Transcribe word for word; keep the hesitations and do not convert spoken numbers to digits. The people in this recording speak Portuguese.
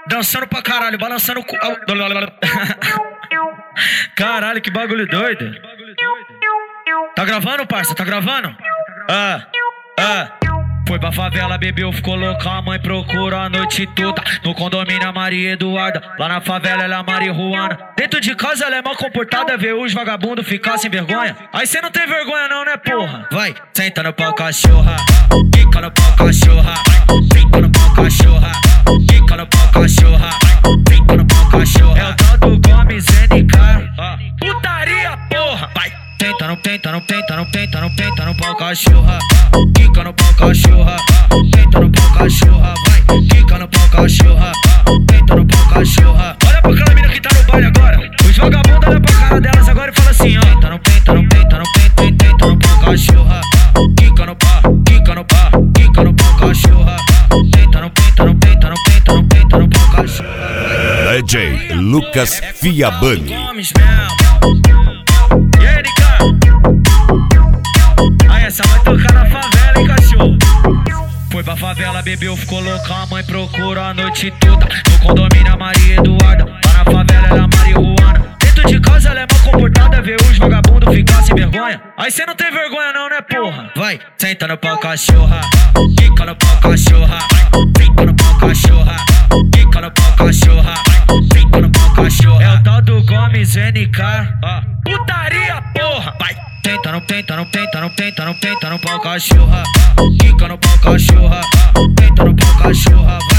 Dançando pra caralho, balançando o cu. Caralho, que bagulho doido. Tá gravando, parça? Tá gravando? Ah, ah. Foi pra favela, bebeu, ficou louca, a mãe procura a noite toda. No condomínio a Maria Eduarda, lá na favela ela é a marihuana. Dentro de casa ela é mal comportada, vê os vagabundos ficar sem vergonha. Aí cê não tem vergonha não, né porra? Vai, senta no pau cachorra, fica no pau cachorra, fica no pau cachorra, fica no pau cachorra, fica no pau cachorra. É o tal do Gomes N K, putaria porra. Vai, tenta, não tenta, não tenta, não tenta, não tenta no pau cachorra, fica no pau cachorra, tenta no pau cachorra, vai, fica no pau cachorra, tenta no pau cachorra. Olha pra aquela mina que tá no baile agora, os vagabundos olham pra cara delas agora e fala assim, ó. Tenta, não tenta, não tenta, não tenta, tenta no pau cachorra, fica no pau, fica no pau, fica no pau cachorra, tenta, não tenta, não tenta, não tenta, não tenta no pau cachorra. D J Lucas Fiabani. E aí, N K? Aí, essa vai tocar na favela, hein, cachorro? Foi pra favela, bebeu, ficou louca, a mãe procura a noite toda. No condomínio a Maria Eduarda, lá na favela ela é marihuana. Dentro de casa ela é mal comportada, vê os vagabundos ficar sem vergonha. Aí cê não tem vergonha não, né porra? Vai, senta no pau cachorra, fica no pau cachorra, fica no pau cachorra, fica no pau cachorra, fica no pau cachorra. É o tal do Gomes N K, putaria porra. Vai, tenta, não tenta, não tenta, não tenta, não tenta no pau cachorra, fica no pau cachorra, tenta no pau cachorra.